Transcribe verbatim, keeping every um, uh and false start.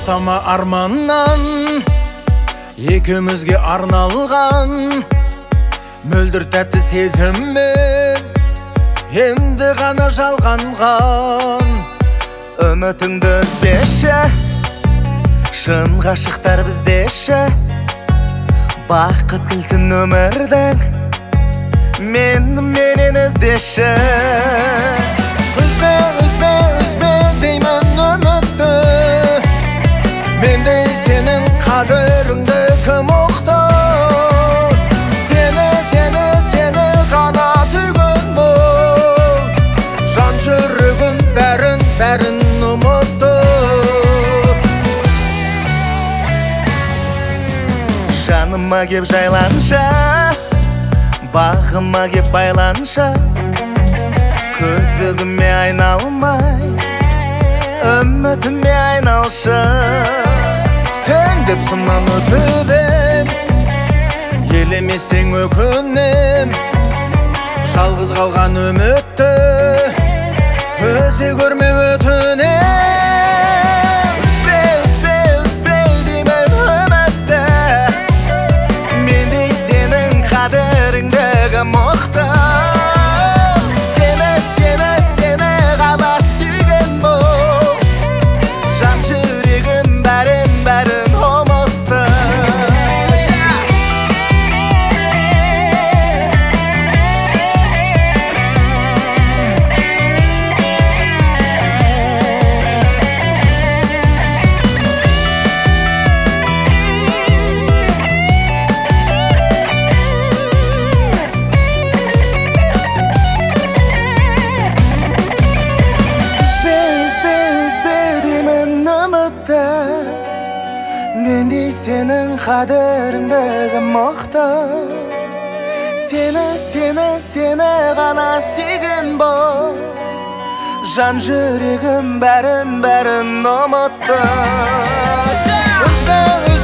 баштама арманнан екеумізге арналған мөлдір тәтті сезіммен енді ғана жалғанған. Үмітіңді үзбеші, шын ғашықтар біздеші, бақыт кілтін өмірдің мені менен іздеші. Үзбе, үзбе, үзбе деймін үмітті, мендей сенің қадіріңді кім ұқты. Сені, сені, сені ғана сүйген бұл, жан жүрегім бәрін, бәрін ұмытты. Жаныма кеп жайланша, бағыма кеп байланша, күдігіме айналмай, үмітіме айналшы. Сен деп сыннан өтіп, елемесең өкінем, жалғыз қалған үмітті өзі көрме өтінем. Үзбе, үзбе, үзбе деймін үмітті, мендей сенің қадіріңді кім ұқты. Сені, сені, сені ғана сүйген бұл, жан жүрегім бәрін, бәрін ұмытты. Мендей сенің қадіріңді кім ұқты. Сені, сені, сені ғана сүйген бұл, жан жүрегім бәрін, бәрін ұмытты. Үзбе,